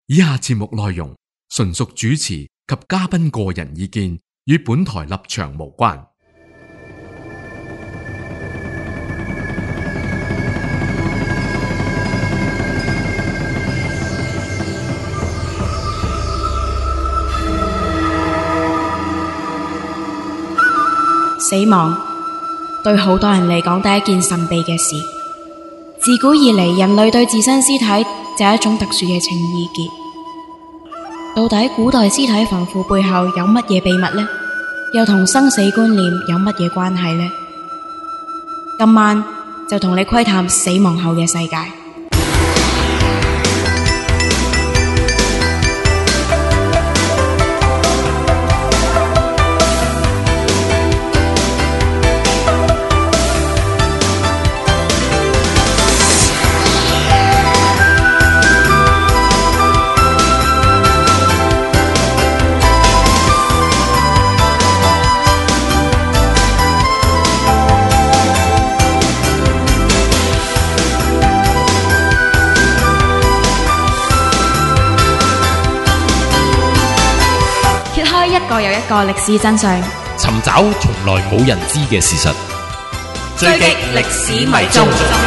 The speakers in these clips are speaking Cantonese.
以下節目內容純屬主持及嘉賓個人意見，與本台立場無關。 死亡對好多人嚟講都係一件神秘嘅事。自古以嚟，人類對自身屍體就係一種特殊嘅情意結。到底古代屍體防腐背後有乜嘢秘密呢？又同生死觀念有乜嘢關係呢？今晚就同你窺探死亡後嘅世界。一個又一個歷史真相， 尋找從來冇人知嘅事實， 追擊歷史迷蹤。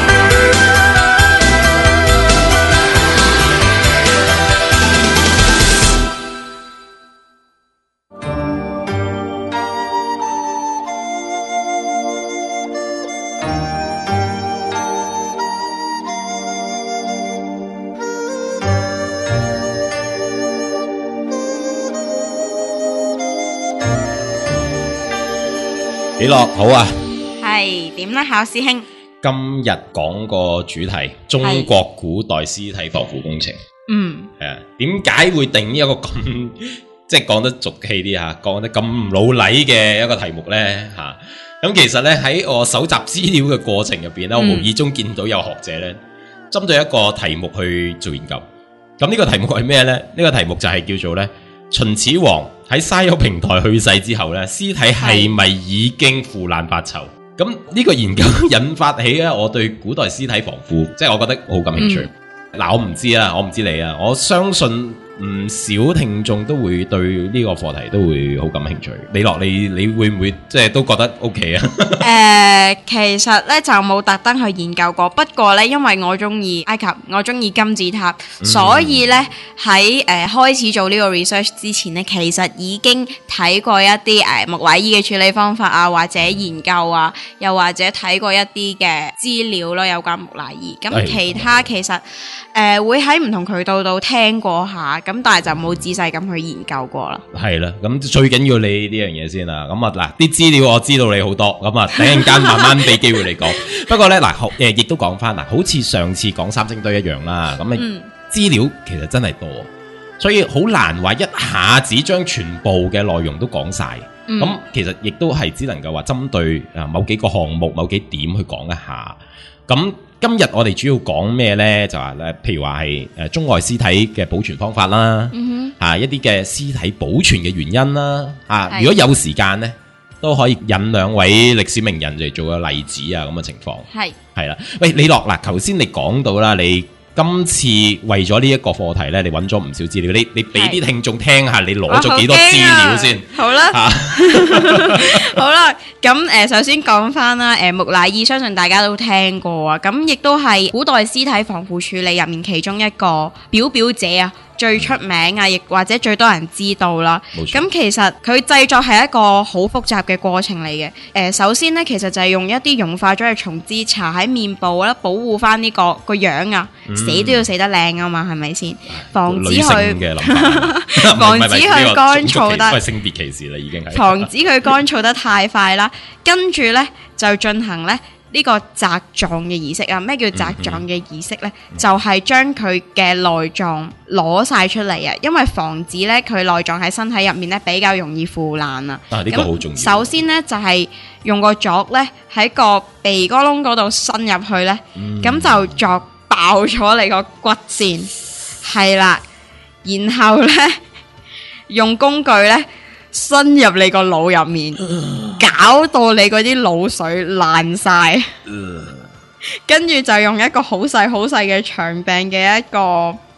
喜樂好啊， 係點呢？考師兄今日講個主題：中國古代屍體防腐工程。係啊，點解會定呢一個咁即係講得俗氣啲吓，講得咁老禮嘅一個題目呢？吓？咁其實呢，喺我搜集資料嘅過程入邊呢，我無意中見到有學者呢針對一個題目去做研究。咁呢個題目係咩呢？呢個題目就係叫做呢：秦始皇喺沙丘平台去世之後呢，屍體係咪已經腐爛發臭？咁呢個研究引發起咧，我對古代屍體防腐，即係我覺得好感興趣。嗱，我唔知啊，我唔知你啊，我相信唔少聽眾都會對呢個課題都會好感興趣。李樂，你會唔會即係都覺得 OK 啊？ 其實咧就冇特登去研究過，不過咧因為我中意埃及，我中意金字塔，所以咧喺開始做呢個 research 之前咧，其實已經睇過一啲木乃伊嘅處理方法啊，或者研究啊，又或者睇過一啲嘅資料咯，有關木乃伊。咁其他其實會喺唔同渠道度聽過下，咁但係就冇仔細咁去研究過啦。係啦，咁最緊要你呢樣嘢先啦。咁啊嗱，啲資料我知道你好多，咁啊等陣間慢慢俾機會你講。不過咧嗱，亦都講翻嗱，好似上次講三星堆一樣啦。咁資料其實真係多，所以好難話一下子將全部嘅內容都講晒。咁其實亦都係只能夠話針對某幾個項目、某幾點去講一下。咁今日我哋主要講咩呢？就話咧，譬如話係中外屍體嘅保存方法啦，一啲嘅屍體保存嘅原因啦，如果有時間呢，都可以引兩位歷史名人嚟做個例子啊，咁嘅情況。係啦，喂，李樂嗱，頭先你講到啦，你今次為咗呢一個課題呢，你揾咗唔少資料，你俾啲聽眾聽下，你攞咗幾多資料先？好啦， 好啦，咁首先講翻啦，木乃伊相信大家都聽過啊，咁亦都係古代屍體防腐處理入面其中一個表者啊。最出名啊，亦或者最多人知道啦。咁其實佢製作係一個好複雜嘅過程嚟嘅。首先呢，其實就係用一啲溶化咗嘅松脂搽喺面部啦，保護翻呢個樣啊。死都要死得靚啊嘛，係咪先？防止佢防止佢乾燥得， 性別歧視啦，已經係防止佢乾燥得太快啦。跟住呢，就進行呢個紮葬嘅儀式啊。咩叫紮葬嘅儀式呢？就係將佢嘅內臟攞晒出嚟啊，因為防止咧佢內臟喺身體入面咧比較容易腐爛啊。 呢個好重要。 首先咧就係用個鑿咧喺個鼻哥窿嗰度伸入去咧，咁就鑿爆咗你個骨線，係啦。然後咧用工具咧伸入你個腦入面，搞到你嗰啲腦水爛晒，跟住就用一個好細好細嘅長柄嘅一個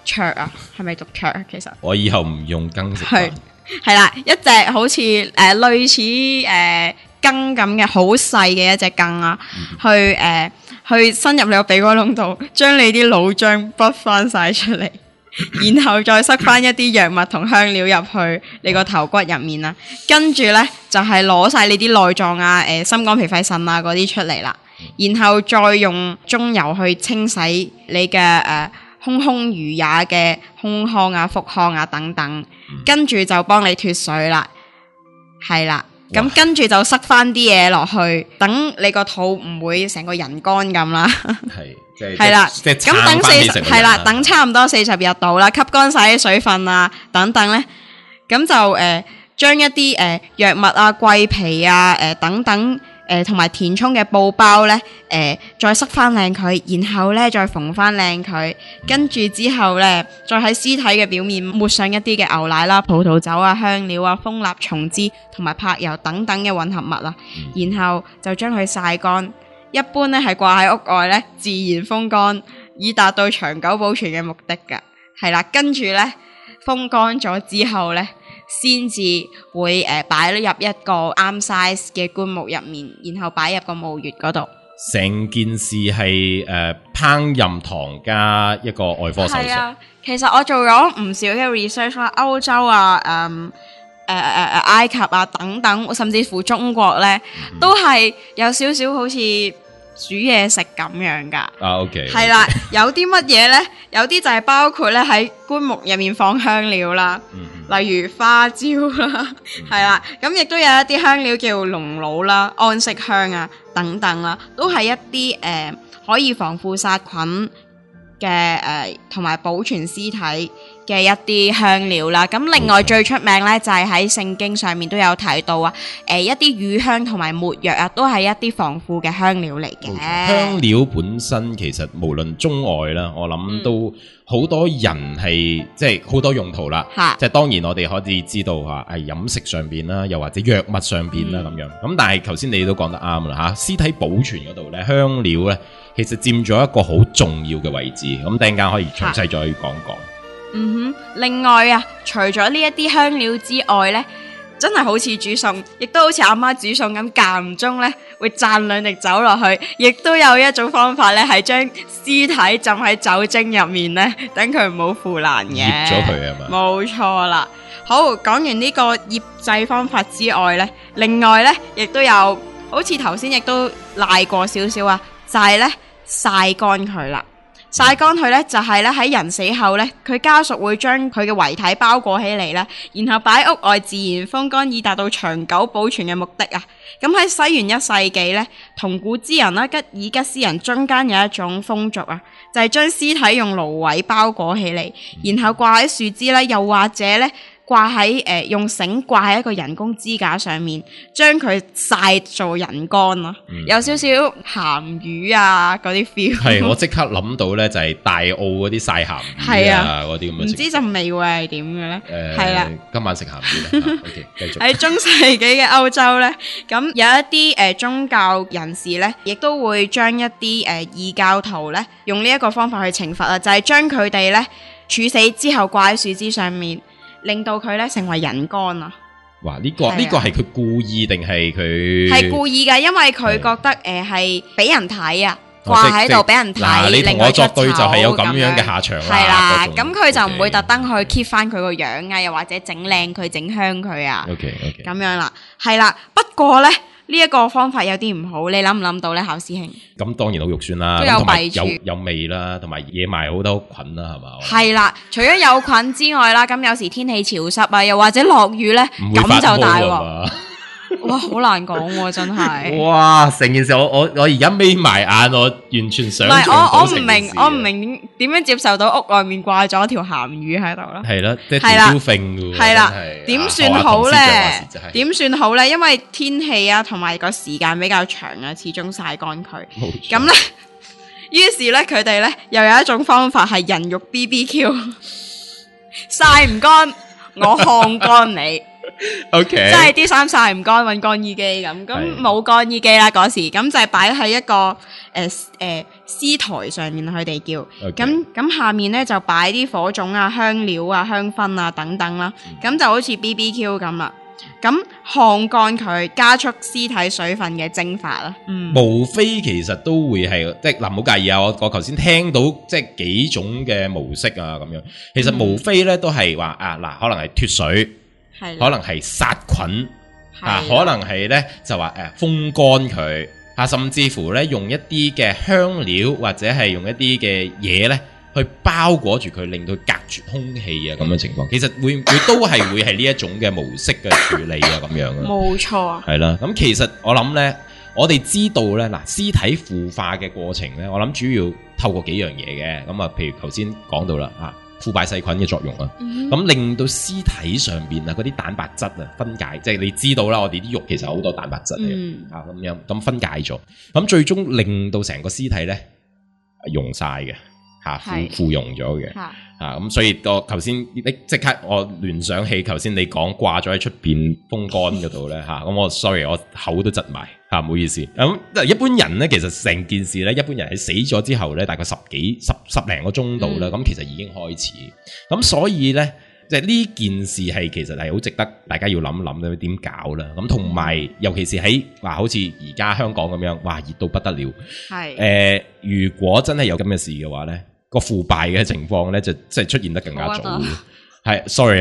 卓啊，係咪讀卓啊？其實我以後唔用羹食飯。 係啦，一隻好似類似羹咁嘅好細嘅一隻羹啊，去伸入你個鼻哥窿度，將你啲腦漿剝翻晒出嚟，然後再塞翻一啲藥物同香料入去你個頭骨入面啦。跟住呢，就係攞晒你啲內臟啊、心肝脾肺腎啊嗰啲出嚟啦，然後再用中油去清洗你嘅空空如也嘅胸腔啊、腹腔啊等等，跟住就幫你脫水啦，係啦。咁跟住就塞翻啲嘢落去，等你個肚唔會成個人乾咁啦。係啦，咁等係啦，等差唔多40日到啦，吸乾晒啲水分啊等等咧，咁就將一啲藥物啊、桂皮啊、等等同埋填充嘅布包咧，再塞翻靚佢，然後咧再縫翻靚佢，跟住之後咧，再喺屍體嘅表面抹上一啲嘅牛奶啦、葡萄酒啊、香料啊、蜂蠟、松脂同埋柏油等等嘅混合物啦，然後就將佢曬乾。一般咧係掛喺屋外咧，自然風乾，以達到長久保存嘅目的㗎。係啦，跟住咧風乾咗之後咧，先至會擺入一個啱 size 嘅棺木入面，然後擺入個墓穴嗰度。 成件事係烹飪堂加一個外科手術。係啊， 其實我做咗唔少嘅 research 啦，歐洲啊，埃及啊等等，甚至乎中國咧，都係有少少好似煮嘢食咁樣噶。 OK。係啦，有啲乜嘢咧？有啲就係包括咧喺棺木入面放香料啦，例如花椒啦，係啦，咁亦都有一啲香料叫龍腦啦、安息香啊等等啦，都係一啲可以防腐殺菌嘅同埋保存屍體嘅一啲香料啦。咁另外最出名咧就係喺聖經上面都有提到啊，一啲乳香同埋沒藥啊，都係一啲防腐嘅香料嚟嘅。 香料本身其實無論中外啦，我諗都好多人係即係好多用途啦。即係當然我哋可以知道係飲食上邊啦，又或者藥物上邊啦咁樣。咁但係頭先你都講得啱啦嚇，屍體保存嗰度咧，香料咧其實佔咗一個好重要嘅位置。咁陣間可以詳細再講講。 另外啊，除咗呢一啲香料之外呢，真係好似煮餸，亦都好似阿媽煮餸咁，間唔中呢會灒兩滴酒落去，亦都有一種方法呢係將屍體浸喺酒精入面呢，等佢唔好腐爛嘅。醃咗佢啊嘛？冇錯啦。好，講完呢個醃製方法之外呢，另外呢亦都有，好似頭先亦都賴過少少啊，就係呢曬乾佢啦。曬乾佢咧，就係咧喺人死後咧，佢家屬會將佢嘅遺體包裹起嚟咧，然後擺喺屋外自然風乾，以達到長久保存嘅目的啊。咁喺西元1世紀咧，同古之人啦、吉爾吉斯人中間有一種風俗啊，就係將屍體用蘆葦包裹起嚟，然後掛喺樹枝咧，又或者咧掛喺用繩掛喺一個人工支架上面，將佢曬做人乾啊，有少少鹹魚啊嗰啲 feel。係，我即刻諗到咧就係大澳嗰啲曬鹹魚啊嗰啲咁嘅。唔知陣味會係點嘅咧？係啦，今晚食鹹魚啦。OK，繼續。喺中世紀嘅歐洲咧，咁有一啲宗教人士咧，亦都會將一啲異教徒咧，用呢一個方法去懲罰啊，就係將佢哋咧處死之後掛喺樹枝上面。令到佢咧成為人乾啊！哇！呢個係佢故意定係佢？係故意㗎，因為佢覺得係俾人睇啊，掛喺度俾人睇，你同我作對就係有咁樣嘅下場啦。係啦，咁佢就唔會特登去 keep 翻佢個樣啊，又或者整靚佢、整香佢啊。OK，咁樣啦，係啦。不過咧，呢一個方法有啲唔好，你諗唔諗到咧，考師兄？咁當然好肉酸啦，都有弊處，有味啦，同埋惹埋好多菌啦，係嘛？係啦，除咗有菌之外啦，咁有時天氣潮濕啊，又或者落雨咧，咁就大鑊。哇，好難講喎，真係。哇，成件事我而家眯埋眼，我完全想象唔到。我唔明點樣接受到屋外面掛咗條鹹魚喺度啦。係啦，即係條標揈嘅。係啦，點算好咧？點算好咧？因為天氣啊，同埋個時間比較長啊，始終曬乾佢。咁咧，於是咧，佢哋咧又有一種方法係人肉 BBQ， 曬唔乾，我烘乾你。OK， 即係啲衫曬唔乾，揾乾衣機咁冇乾衣機啦嗰時，咁就係擺喺一個屍台上面，佢哋叫 OK 咁下面咧就擺啲火種啊、香料啊、香薰啊等等啦，咁就好似 BBQ 咁啦。咁烘乾佢，加速屍體水分嘅蒸發啦。 無非其實都會係即係嗱，唔好介意啊！我頭先聽到即係幾種嘅模式啊咁樣，其實無非咧都係話啊嗱，可能係脫水，可能係殺菌啊，可能係咧就話風乾佢啊，甚至乎咧用一啲嘅香料或者係用一啲嘅嘢咧，去包裹住佢，令到隔絕空氣啊咁嘅情況，其實會都係會係呢一種嘅模式嘅處理啊咁樣啊。 冇錯啊。 係啦，咁其實我諗咧，我哋知道咧，嗱屍體腐化嘅過程咧，我諗主要透過幾樣嘢嘅，咁啊，譬如頭先講到啦，腐敗細菌嘅作用啊，咁令到屍體上邊啊嗰啲蛋白質啊分解，即係你知道啦，我哋啲肉其實好多蛋白質嘅，咁樣咁分解咗，咁最終令到成個屍體咧溶晒嘅。腐溶咗嘅，咁所以個頭先即刻我聯想起頭先你講掛咗喺出邊風乾嗰度咧，咁我 sorry 我口都窒埋，唔好意思。咁一般人咧，其實成件事咧，一般人喺死咗之後咧，大概十零個鐘度啦，咁其實已經開始。咁所以咧，即係呢件事係其實係好值得大家要諗諗咧，點搞啦？咁同埋尤其是喺好似而家香港咁樣，哇熱到不得了。係如果真係有咁嘅事嘅話咧，個腐敗嘅情況咧，就即係出現得更加早。係 ，sorry，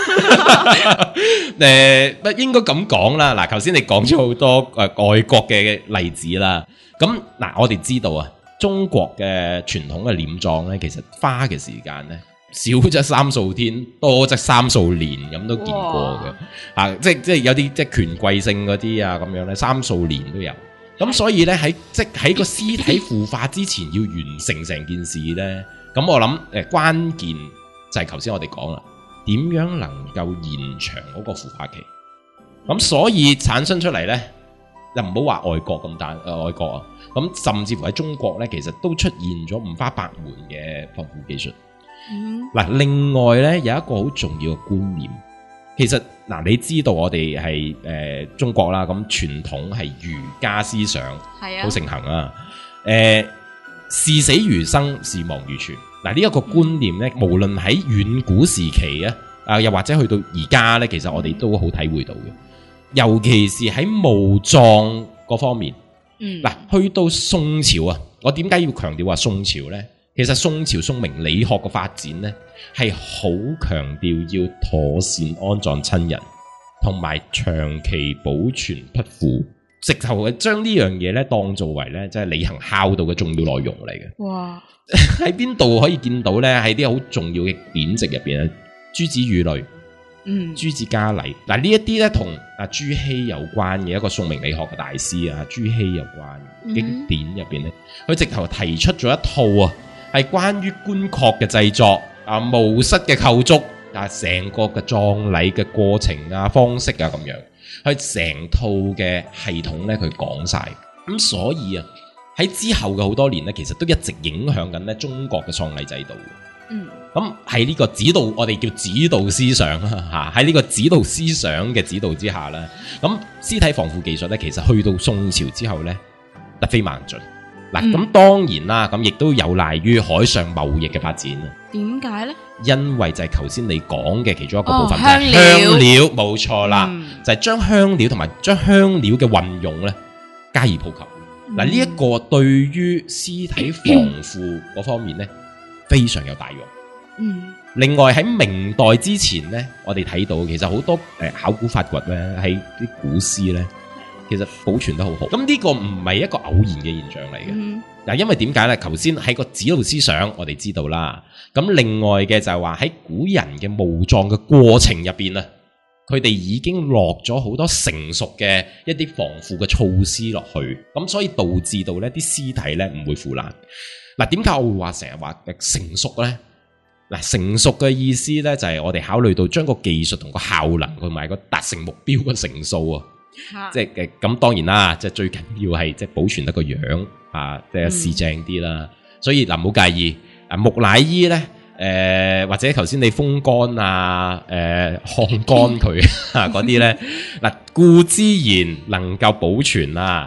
應該咁講啦。嗱，頭先你講咗好多外國嘅例子啦。咁嗱，我哋知道啊，中國嘅傳統嘅殮葬咧，其實花嘅時間咧，少則3數天，多則3數年，咁都見過嘅。即係有啲即係權貴性嗰啲啊，咁樣咧，3數年都有。咁所以咧喺個屍體腐化之前要完成成件事咧，咁我諗關鍵就係頭先我哋講啦，點樣能夠延長嗰個腐化期？咁所以產生出嚟咧，又唔好話外國咁大外國啊，咁甚至乎喺中國咧，其實都出現咗五花八門嘅防腐技術。嗱，另外咧有一個好重要嘅觀念。其實嗱，你知道我哋係中國啦，咁傳統係儒家思想好盛行啊。視死如生，視亡如存。嗱，呢一個觀念咧，無論喺遠古時期啊，又或者去到而家咧，其實我哋都好體會到嘅。尤其是喺墓葬嗰方面，嗱，去到宋朝啊，我點解要強調話宋朝咧？其實宋朝宋明理學嘅發展呢，係好強調要妥善安葬親人，同埋長期保存不腐，直頭係將呢樣嘢咧當作為咧即係履行孝道嘅重要內容嚟嘅。哇！喺邊度可以見到咧？喺啲好重要嘅典籍入邊咧，朱子語類、朱子家禮嗱呢一啲咧同朱熹有關嘅一個宋明理學嘅大師啊，朱熹有關經典入邊咧，佢直頭提出咗一套啊。係關於棺槨嘅製作墓室嘅構築成個嘅葬禮嘅過程方式咁樣，佢成套嘅系統咧佢講晒。咁所以喺之後嘅好多年咧，其實都一直影響緊咧中國嘅喪禮制度。咁喺呢個指導，我哋叫指導思想喺呢個指導思想嘅指導之下咧，咁屍體防腐技術咧，其實去到宋朝之後咧，突飛猛進。嗱，咁當然啦，咁亦都有賴於海上貿易嘅發展。 點解呢？ 因為就係頭先你講嘅其中一個部分，就係香料，冇錯啦，就係將香料同埋將香料嘅運用咧加以普及。嗱，呢一個對於屍體防腐嗰方面咧非常有大用。另外喺明代之前咧，我哋睇到其實好多考古發掘咧，喺啲古屍咧。其實保存得好好，咁呢個唔係一個偶然嘅現象嚟嘅。嗱，因為點解呢？頭先喺個指導思想，我哋知道啦。咁另外嘅就係話喺古人嘅墓葬嘅過程入邊啊，佢哋已經落咗好多成熟嘅一啲防腐嘅措施落去，咁所以導致到呢啲屍體呢唔會腐爛。嗱，點解我會話成日話成熟呢？嗱，成熟嘅意思呢，就係我哋考慮到將個技術同個效能同埋個達成目標嘅成數啊。即係咁當然啦，即係最緊要係即係保存得個樣即係試正啲啦。所以嗱，唔好介意木乃伊咧，或者頭先你風乾烘乾佢嗰啲咧，嗱固之然能夠保存啦，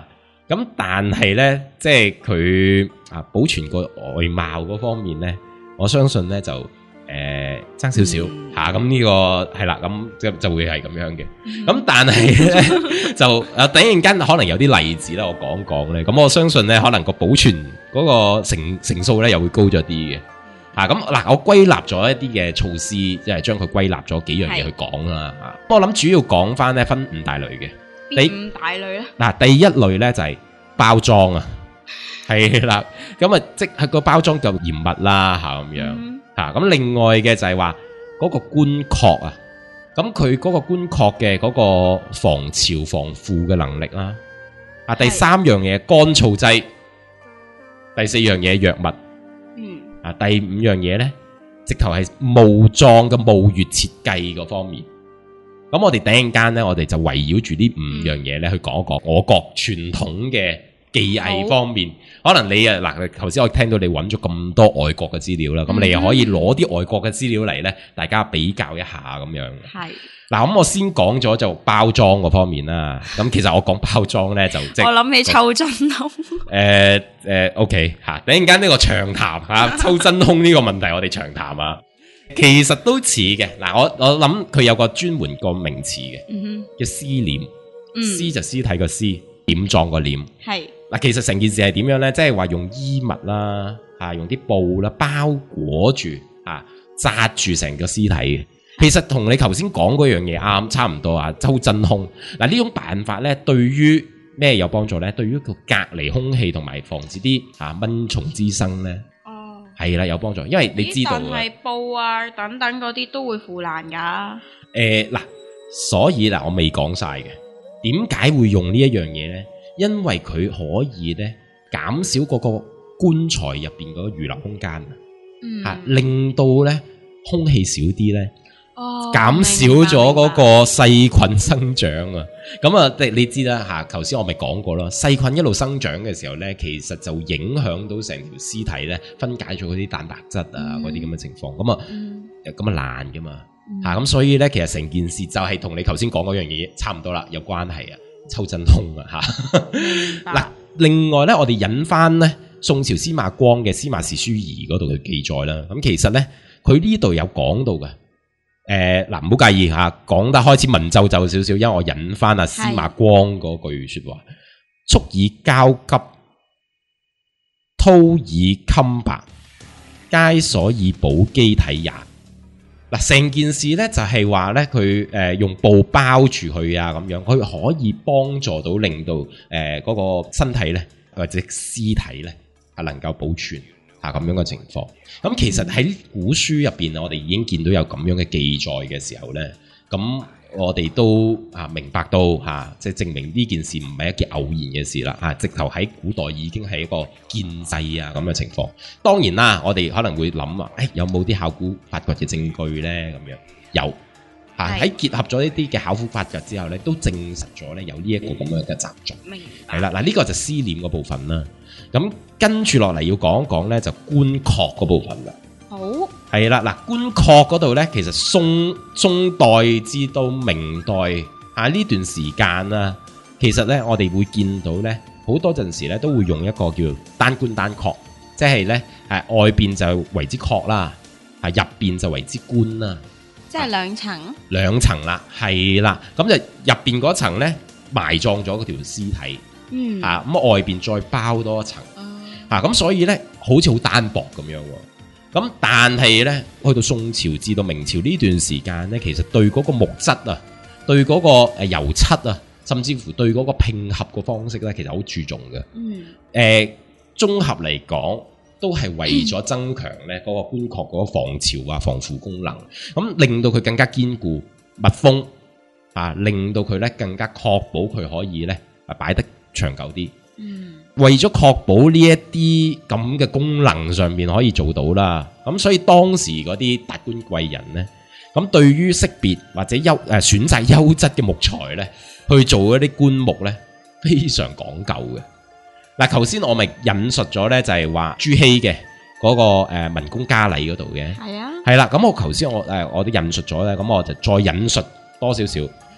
咁但係咧，即係佢保存個外貌嗰方面咧，我相信咧就爭少少吓，咁呢個係啦，咁就會係咁樣嘅。咁但係咧就突然間可能有啲例子啦，我講咧，咁我相信咧可能個保存嗰個成數咧又會高咗啲嘅。咁嗱，我歸納咗一啲嘅措施，即係將佢歸納咗幾樣嘢去講啦。咁我諗主要講翻咧分5大類嘅。 邊5大類咧？嗱， 第一類咧就係包裝啊，係啦，咁啊即係個包裝就嚴密啦吓咁樣吓。咁另外嘅就係話嗰個棺殼啊，咁佢嗰個棺殼嘅嗰個防潮防腐嘅能力啦。第3樣嘢乾燥劑，第4樣嘢藥物。第5樣嘢咧，直頭係墓葬嘅墓穴設計嗰方面。咁我哋第一間咧，我哋就圍繞住呢5樣嘢咧去講一講我國傳統嘅技藝方面。可能你嗱，頭先我聽到你揾咗咁多外國嘅資料啦，咁你又可以攞啲外國嘅資料嚟咧，大家比較一下咁樣。係嗱，咁我先講咗就包裝嗰方面啦。咁其實我講包裝咧就即係我諗起抽真空。 OK 吓，突然間呢個長談吓，抽真空呢個問題我哋長談啊。其實都似嘅。嗱，我諗佢有個專門個名詞嘅，叫屍殮。屍就屍體個屍，殮葬個殮。係嗱，其實成件事係點樣咧？即係話用衣物啦，用啲布啦包裹住紮住成個屍體嘅。其實同你頭先講嗰樣嘢啱差唔多啊，抽真空。嗱，呢種辦法咧，對於咩有幫助咧？對於個隔離空氣同埋防止啲蚊蟲滋生咧，係啦有幫助。因為你知道啊， 但係布啊等等嗰啲都會腐爛噶。 嗱，所以嗱我未講晒嘅，點解會用呢一樣嘢咧？因為佢可以咧減少嗰個棺材入邊嗰個預留空間令到咧空氣少啲咧。減少咗嗰個細菌生長啊，咁啊，你知啦吓，頭先我咪講過咯，細菌一路生長嘅時候咧，其實就影響到成條屍體咧分解咗嗰啲蛋白質啊，嗰啲咁嘅情況，咁啊爛噶嘛吓，咁所以咧，其實成件事就係同你頭先講嗰樣嘢差唔多啦，有關係啊，抽真空啊吓。嗱，另外咧，我哋引翻咧宋朝司馬光嘅《司馬氏書儀》嗰度嘅記載啦，咁其實咧佢呢度有講到嘅。嗱，唔好介意吓，講得開始文縐縐少少，因為我引翻司馬光嗰句說話，蓄以交急，韜以襟白，皆所以保機體也。嗱，成件事咧就係話咧，佢用布包住佢啊，咁樣佢可以幫助到令到嗰個身體咧或者屍體咧係能夠保存。咁樣嘅情況，咁其實喺古書入邊，我哋已經見到有咁樣嘅記載嘅時候咧，咁我哋都明白到即係證明呢件事唔係一件偶然嘅事啦，直頭喺古代已經係一個建制咁嘅情況。當然啦，我哋可能會諗有冇啲考古發掘嘅證據咧？咁樣有喺結合咗呢啲嘅考古發掘之後咧，都證實咗咧有呢一個咁樣嘅習俗。係啦，嗱呢個就屍殮嗰部分啦。咁跟住落嚟要講一講咧，就棺殼嗰部分啦。好，係啦，嗱棺殼嗰度咧，其實宋代至到明代呢段時間啦，其實咧我哋會見到咧，好多陣時咧都會用一個叫單棺單殼，即係咧外邊就為之殼啦，入邊就為之棺啦， 即係兩層啦，係啦，咁就入邊嗰層咧埋葬咗嗰條屍體。咁外邊再包多一層，咁所以咧好似好單薄咁樣。咁但係咧去到宋朝至到明朝呢段時間咧，其實對嗰個木質啊，對嗰個油漆啊，甚至乎對嗰個拼合嘅方式咧，其實好注重嘅。綜合嚟講，都係為咗增強咧嗰個棺殼嗰個防潮啊、防腐功能，咁令到佢更加堅固、密封令到佢咧更加確保佢可以咧擺得長久啲，為咗確保呢一啲咁嘅功能上面可以做到啦，咁所以當時嗰啲達官貴人呢，咁對於識別或者選擇優質嘅木材呢，去做一啲棺木呢，非常講究嘅。嗱，頭先我咪引述咗呢，就係話朱熹嘅嗰個文公家禮嗰度嘅，係啊，係啦，咁我頭先我都引述咗呢，咁我就再引述多少少。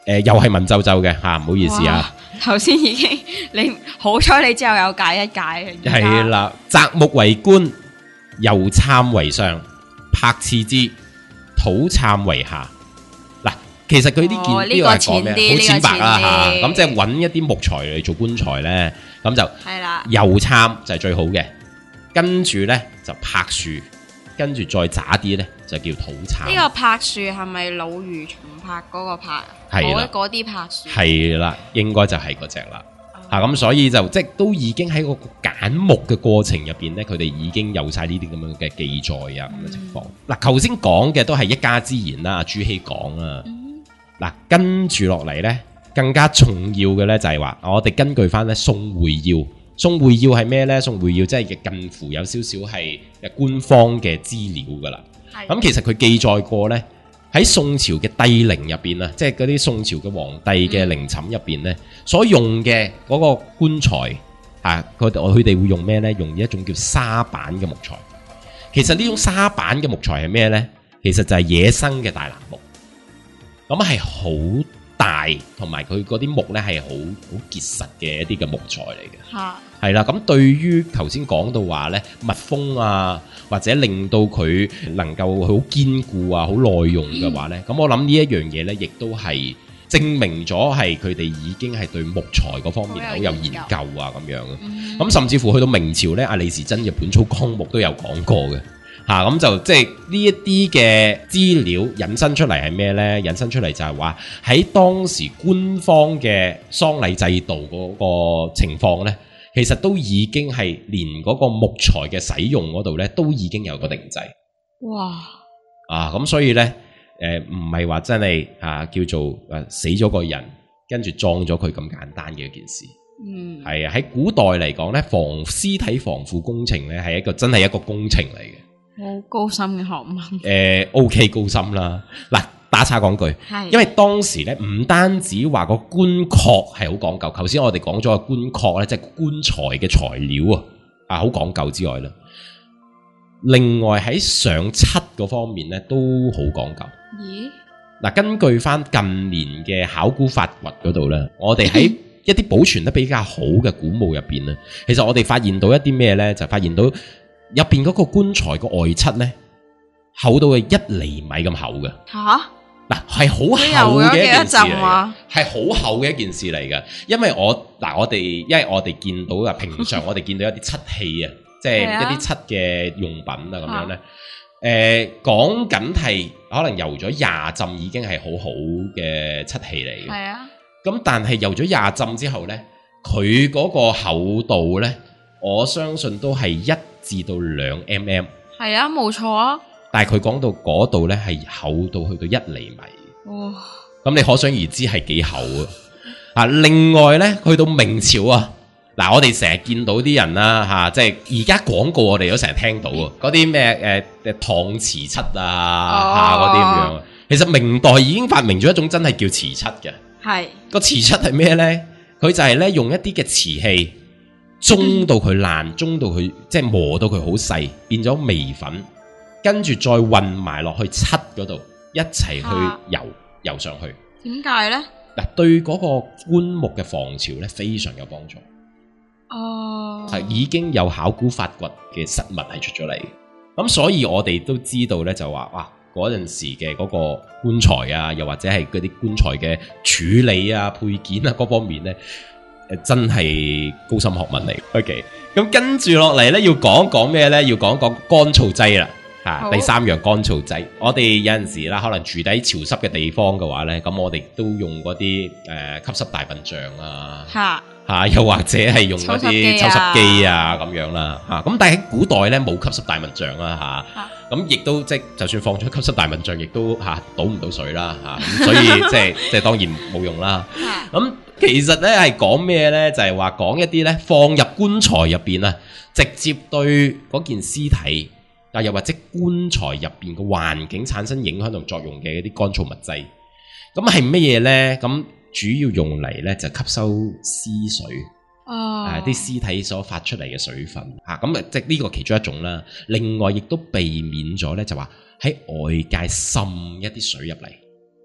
又係文縐縐嘅吓，唔好意思啊。 頭先已經你好彩，你之後有解一解。 係啦，擇木為官，油杉為上，柏刺之，土杉為下。嗱，其實佢呢件呢個係講咩？好淺白啦吓，咁即係揾一啲木材嚟做棺材咧，咁就係啦。油杉就係最好嘅，跟住咧就柏樹，跟住再渣啲咧就叫土杉。 呢個柏樹係咪老魚松柏嗰個柏？ 係啦， 嗰啲柏樹。係啦，應該就係嗰隻啦。咁所以就即係都已經喺個揀木嘅過程入邊咧，佢哋已經有晒呢啲咁樣嘅記載啊咁嘅情況。嗱，頭先講嘅都係一家之言啦，朱熹講啊。嗱，跟住落嚟咧，更加重要嘅咧就係話，我哋根據翻咧《宋會要》。《宋會要》係咩咧？《宋會要》即係近乎有少少係官方嘅資料噶啦。咁其實佢記載過咧。喺宋朝嘅帝陵入邊啊，即係嗰啲宋朝嘅皇帝嘅陵寢入邊咧，所用嘅嗰個棺材啊，佢哋會用咩咧？用一種叫沙板嘅木材。其實呢種沙板嘅木材係咩咧？其實就係野生嘅大楠木。咁係好大，同埋佢嗰啲木咧係好結實嘅一啲嘅木材嚟嘅。係啦，咁對於頭先講到話咧，密封啊，或者令到佢能夠好堅固啊，好耐用嘅話咧，咁我諗呢一樣嘢咧，亦都係證明咗係佢哋已經係對木材嗰方面好有研究啊咁樣。咁甚至乎去到明朝咧，阿李時珍嘅《本草綱目》都有講過嘅。咁就即係呢一啲嘅資料引申出嚟係咩呢？引申出嚟就係話喺當時官方嘅喪禮制度嗰個情況呢，其實都已經係連嗰個木材嘅使用嗰度呢，都已經有個定制。哇！咁所以呢，唔係話真係叫做死咗個人，跟住葬咗佢咁簡單嘅一件事。係啊，喺古代嚟講呢，屍體防腐工程呢，係真係一個工程嚟嘅。 好高深嘅學問。 OK 高深啦。嗱，打岔講句，因為當時咧唔單止話個棺殼係好講究，頭先我哋講咗個棺殼咧，即係棺材嘅材料啊，好講究之外啦，另外喺上漆嗰方面咧都好講究。咦？嗱，根據翻近年嘅考古發掘嗰度咧，我哋喺一啲保存得比較好嘅古墓入邊咧，其實我哋發現到一啲咩咧，就發現到入邊嗰個棺材個外漆咧，厚到係1厘米咁厚嘅。嗱，係好厚嘅一件事嚟嘅，係好厚嘅一件事嚟嘅。因為我哋見到平常我哋見到一啲漆器啊，即係一啲漆嘅用品啊咁樣咧。講緊係可能油咗20浸已經係好好嘅漆器嚟嘅。係啊。咁但係油咗20浸之後咧，佢嗰個厚度咧，我相信都係1至到2 mm。係啊，冇錯啊。但係佢講到嗰度咧，係厚到去到1厘米。哇！咁你可想而知係幾厚啊！另外咧，去到明朝啊，嗱，我哋成日見到啲人啦，即係而家廣告我哋都成日聽到啊，嗰啲咩搪瓷漆啊，嗰啲咁樣。其實明代已經發明咗一種真係叫瓷漆嘅。係個瓷漆係咩咧？佢就係咧用一啲嘅瓷器，中到佢爛，中到佢即係磨到佢好細，變咗微粉。跟住再混埋落去漆嗰度，一齊去油上去。點解呢？嗱，對嗰個棺木嘅防潮咧，非常有幫助。哦，係已經有考古發掘嘅實物係出咗嚟。咁所以我哋都知道咧，就話哇，嗰陣時嘅嗰個棺材啊，又或者係嗰啲棺材嘅處理啊、配件啊嗰方面咧，真係高深學問嚟。OK， 咁跟住落嚟咧，要講咩咧？要講乾燥劑啦。第3樣乾燥劑，我哋有陣時啦，可能住喺潮濕嘅地方嘅話咧，咁我哋都用嗰啲吸濕大笨象啊，又或者係用嗰啲抽濕機啊咁樣啦，咁但係喺古代咧冇吸濕大笨象啦，咁亦都即係就算放咗吸濕大笨象，亦都倒唔到水啦，咁所以即係當然冇用啦。咁其實咧係講咩咧？就係話講一啲咧放入棺材入邊啊，直接對嗰件屍體。又或者棺材入邊嘅環境產生影響同作用嘅一啲乾燥物質，咁係乜嘢呢？咁主要用嚟呢就吸收屍水，啲屍體所發出嚟嘅水分，咁即係呢個其中一種啦。另外亦都避免咗呢，就話喺外界滲一啲水入嚟，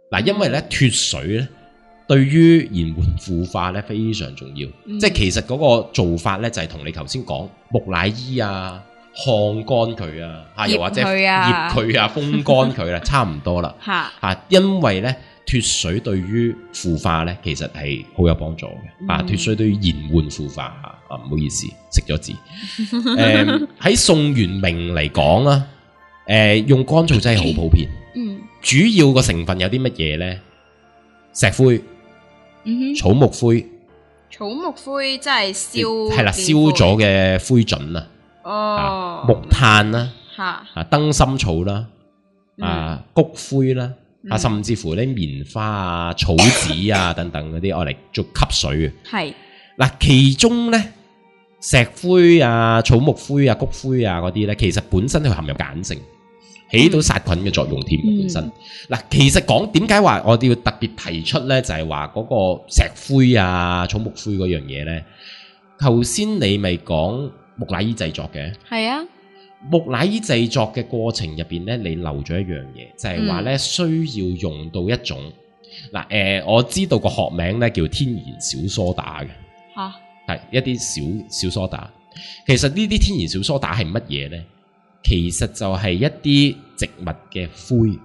嗱，因為咧脫水咧，對於延緩腐化咧非常重要。即係其實嗰個做法咧就係同你頭先講木乃伊啊、烘乾佢啊，又或者醃佢啊、風乾佢啦，差唔多啦。因為咧脫水對於腐化咧其實係好有幫助嘅。脫水對於延緩腐化唔好意思，食咗字。喺宋元明嚟講啦，用乾燥劑好普遍。主要個成分有啲乜嘢咧？石灰、草木灰。 草木灰即係燒， 係啦，燒咗嘅灰燼啊。木炭啦，燈芯草啦，菊灰啦，甚至乎啲棉花啊、草紙啊等等嗰啲，愛嚟做吸水嘅。 係嗱，其中咧石灰啊、草木灰啊、菊灰啊嗰啲咧，其實本身都含有鹼性。起到殺菌嘅作用添，本身嗱，其實講點解話我哋要特別提出咧，就係話嗰個石灰啊、草木灰嗰樣嘢咧。頭先你咪講木乃伊製作嘅，係啊，木乃伊製作嘅過程入邊咧，你漏咗一樣嘢，就係話咧需要用到一種嗱，我知道個學名咧叫天然小梳打嘅，係一啲小梳打。其實呢啲天然小梳打係乜嘢咧？其實就係一啲植物嘅灰，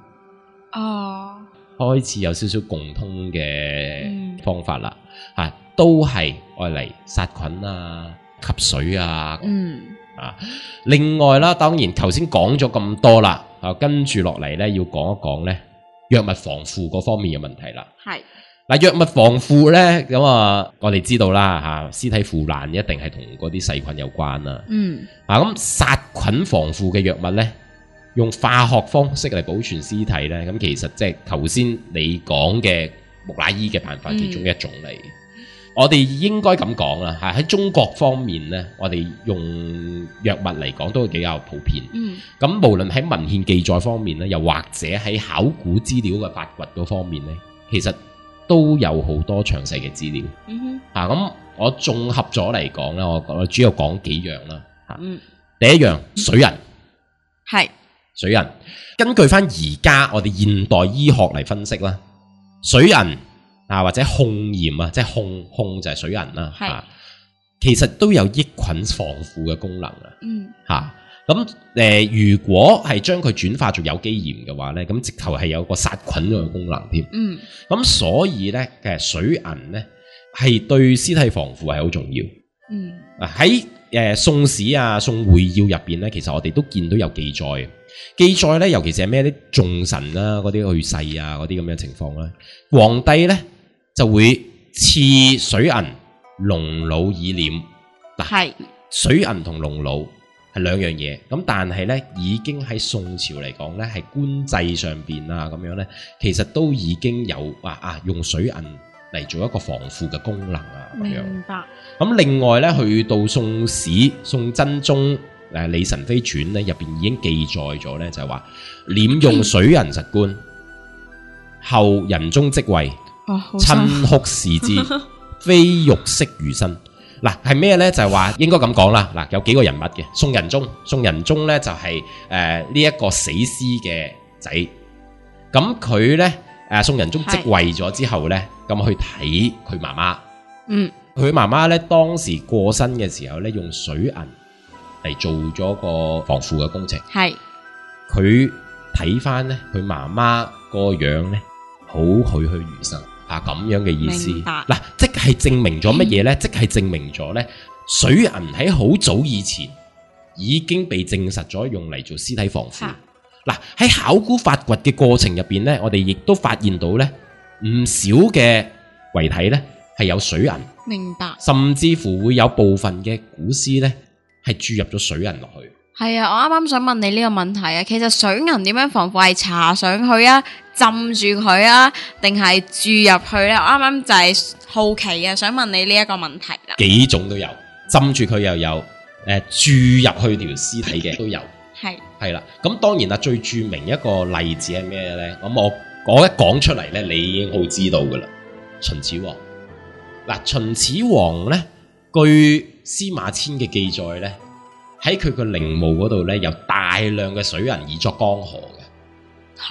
開始有少少共通嘅方法啦，都係愛嚟殺菌啊、吸水啊，另外啦，當然頭先講咗咁多啦，跟住落嚟咧要講一講咧藥物防腐嗰方面嘅問題啦。係嗱，藥物防腐咧咁我哋知道啦屍體腐爛一定係同嗰啲細菌有關啦。咁殺菌防腐嘅藥物咧，用化學方式嚟保存屍體咧，咁其實即係頭先你講嘅木乃伊嘅辦法其中一種嚟。我哋應該咁講啦，喺中國方面咧，我哋用藥物嚟講都會比較普遍。咁無論喺文獻記載方面咧，又或者喺考古資料嘅發掘嗰方面咧，其實都有好多詳細嘅資料。咁我綜合咗嚟講咧，我主要講幾樣啦。第一樣水銀，係水銀。根據翻而家我哋現代醫學嚟分析啦，水銀或者控鹽啊，即係控就係水銀啦。其實都有抑菌防腐嘅功能啊。咁如果係將佢轉化做有機鹽嘅話咧，咁直頭係有個殺菌嘅功能添。咁所以咧嘅水銀咧係對屍體防腐係好重要。喺宋史啊、宋會要入邊咧，其實我哋都見到有記載咧，尤其是係咩啲眾神啊、嗰啲去世啊、嗰啲咁嘅情況啦，皇帝咧就會賜水銀龍腦以殮。係水銀同龍腦係兩樣嘢，咁但係咧已經喺宋朝嚟講咧，係官制上邊啊咁樣咧，其實都已經有用水銀嚟做一個防腐嘅功能啊咁樣。明白。咁另外咧，去到宋史宋真宗李神妃傳咧入邊已經記載咗咧，就係話殮用水銀實棺，後人中即位，親哭視之，非肉色如新。係咩咧？就係話應該咁講啦。有幾個人物嘅，宋仁宗咧就係呢一個死屍嘅仔。咁佢咧宋仁宗即位咗之後咧，咁去睇佢媽媽。佢媽媽咧當時過身嘅時候咧，用水銀嚟做咗個防腐嘅工程。係佢睇翻咧，佢媽媽個樣咧好栩栩如生。咁樣嘅意思，即係證明咗乜嘢呢？即係證明咗呢，水銀喺好早以前已經被證實咗用嚟做屍體防腐。喺考古發掘嘅過程入邊呢，我哋亦都發現到呢，唔少嘅遺體呢係有水銀。明白。甚至乎會有部分嘅古屍呢係注入咗水銀落去。 係啊，我啱啱想問你呢個問題啊，其實水銀點樣防腐？係搽上去啊，浸住佢啊，定係注入去咧？我啱啱就係好奇啊，想問你呢一個問題啦。 幾種都有，浸住佢又有，注入去條屍體嘅都有。係啦，咁當然啦，最著名一個例子係咩咧？咁我一講出嚟咧，你已經好知道噶啦。秦始皇秦始皇咧，據司馬遷嘅記載咧，喺佢個陵墓嗰度咧，有大量嘅水銀以作江河嘅。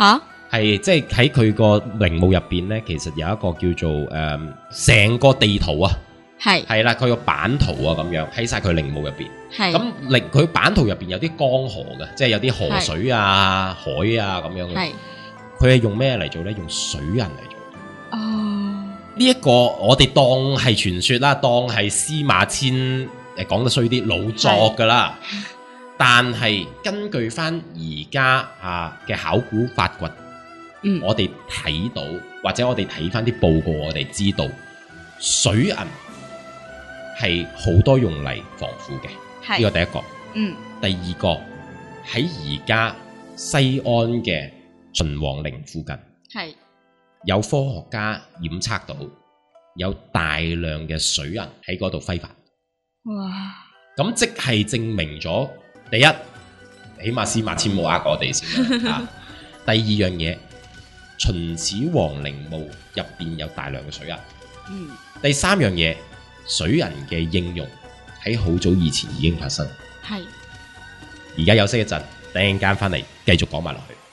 係即係喺佢個陵墓入邊咧，其實有一個叫做成個地圖啊，係啦，佢個版圖啊咁樣喺晒佢陵墓入邊。咁佢版圖入邊有啲江河嘅，即係有啲河水啊、海啊咁樣嘅。佢係用咩嚟做咧？用水銀嚟做。哦，呢一個我哋當係傳說啦，當係司馬遷講得衰啲老作噶啦。但係根據翻而家嘅考古發掘，我哋睇到或者我哋睇翻啲報告，我哋知道水銀係好多用嚟防腐嘅。呢個第一個。第二個喺而家西安嘅秦皇陵附近，有科學家檢測到有大量嘅水銀喺嗰度揮發。哇！咁即係證明咗。第一，起碼司馬遷冇呃過我哋先啦。第二樣嘢，秦始皇陵墓入邊有大量嘅水銀。第三樣嘢，水銀嘅應用喺好早以前已經發生。而家休息一陣，等陣間翻嚟繼續講埋落去。